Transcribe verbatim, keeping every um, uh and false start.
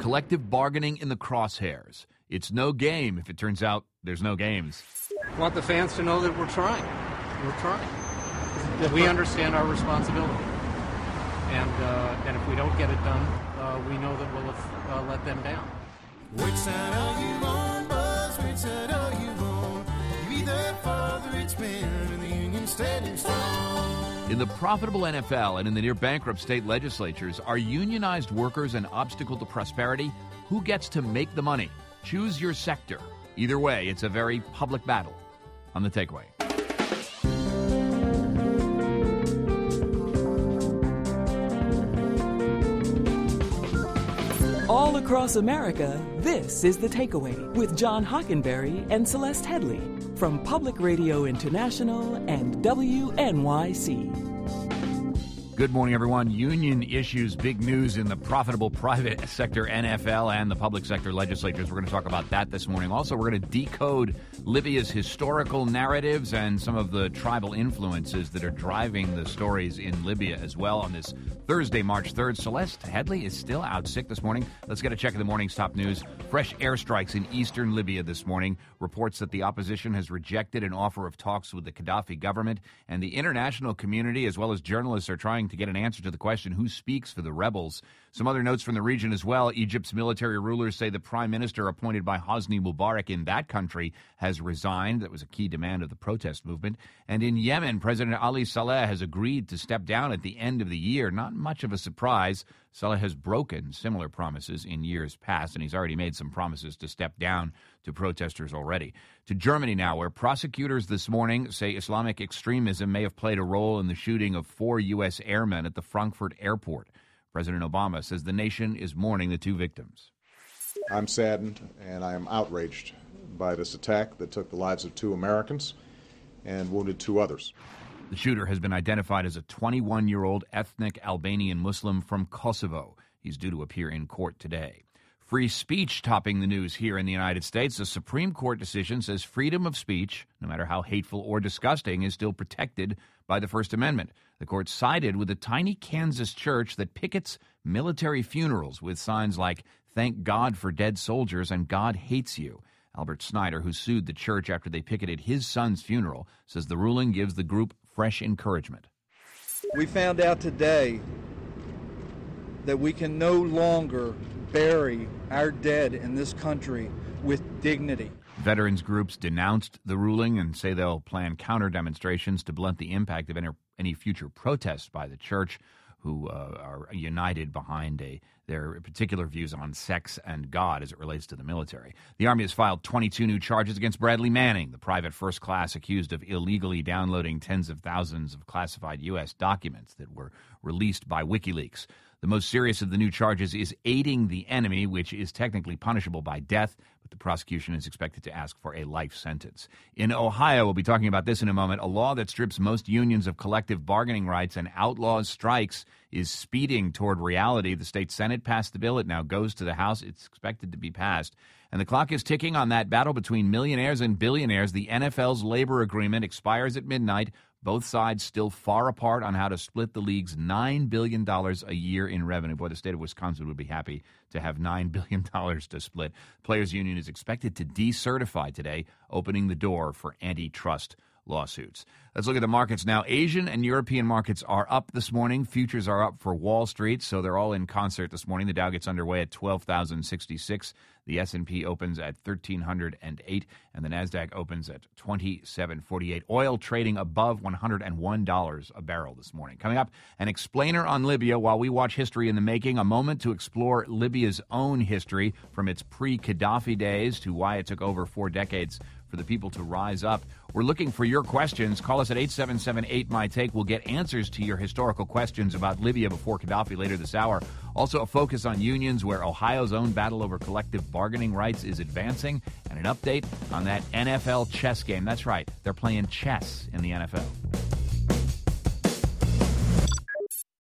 collective bargaining in the crosshairs. It's no game if it turns out there's no games. I want the fans to know that we're trying. We're trying. That we understand our responsibility. And uh, and if we don't get it done, uh, we know that we'll have uh, let them down. Which side are you on, Buzz? Which side are you on? You either for the rich man or the union standing strong. In the profitable N F L and in the near-bankrupt state legislatures, are unionized workers an obstacle to prosperity? Who gets to make the money? Choose your sector. Either way, it's a very public battle. On The Takeaway. All across America, this is The Takeaway with John Hockenberry and Celeste Headley from Public Radio International and W N Y C. Good morning, everyone. Union issues, big news in the profitable private sector N F L and the public sector legislatures. We're going to talk about that this morning. Also, we're going to decode Libya's historical narratives and some of the tribal influences that are driving the stories in Libya as well on this Thursday, March third. Celeste Headley is still out sick this morning. Let's get a check of the morning's top news. Fresh airstrikes in eastern Libya this morning. Reports that the opposition has rejected an offer of talks with the Gaddafi government, and the international community as well as journalists are trying to get an answer to the question, who speaks for the rebels? Some other notes from the region as well. Egypt's military rulers say the prime minister appointed by Hosni Mubarak in that country has resigned. That was a key demand of the protest movement. And in Yemen, President Ali Saleh has agreed to step down at the end of the year. Not much of a surprise. Saleh has broken similar promises in years past, and he's already made some promises to step down to protesters already. To Germany now, where prosecutors this morning say Islamic extremism may have played a role in the shooting of four U S airmen at the Frankfurt airport. President Obama says the nation is mourning the two victims. I'm saddened and I am outraged by this attack that took the lives of two Americans and wounded two others. The shooter has been identified as a twenty-one-year-old ethnic Albanian Muslim from Kosovo. He's due to appear in court today. Free speech topping the news here in the United States. A Supreme Court decision says freedom of speech, no matter how hateful or disgusting, is still protected by the First Amendment. The court sided with a tiny Kansas church that pickets military funerals with signs like, "Thank God for dead soldiers" and "God hates you." Albert Snyder, who sued the church after they picketed his son's funeral, says the ruling gives the group fresh encouragement. We found out today that we can no longer bury our dead in this country with dignity. Veterans groups denounced the ruling and say they'll plan counter demonstrations to blunt the impact of any, any future protests by the church, who uh, are united behind a, their particular views on sex and God as it relates to the military. The Army has filed twenty-two new charges against Bradley Manning, the private first class accused of illegally downloading tens of thousands of classified U S documents that were released by WikiLeaks. The most serious of the new charges is aiding the enemy, which is technically punishable by death, but the prosecution is expected to ask for a life sentence. In Ohio, we'll be talking about this in a moment, a law that strips most unions of collective bargaining rights and outlaws strikes is speeding toward reality. The state Senate passed the bill. It now goes to the House. It's expected to be passed. And the clock is ticking on that battle between millionaires and billionaires. The N F L's labor agreement expires at midnight. Both sides still far apart on how to split the league's nine billion dollars a year in revenue. Boy, the state of Wisconsin would be happy to have nine billion dollars to split. Players' Union is expected to decertify today, opening the door for antitrust lawsuits. Let's look at the markets now. Asian and European markets are up this morning. Futures are up for Wall Street, so they're all in concert this morning. The Dow gets underway at twelve thousand sixty-six. The S and P opens at thirteen oh eight, and the NASDAQ opens at twenty-seven forty-eight. Oil trading above one hundred one dollars a barrel this morning. Coming up, an explainer on Libya while we watch history in the making, a moment to explore Libya's own history from its pre-Gaddafi days to why it took over four decades for the people to rise up. We're looking for your questions. Call us at eight seven seven eight M Y T A K E. We'll get answers to your historical questions about Libya before Gaddafi later this hour. Also a focus on unions, where Ohio's own battle over collective bargaining rights is advancing, and an update on that N F L chess game. That's right, they're playing chess in the N F L.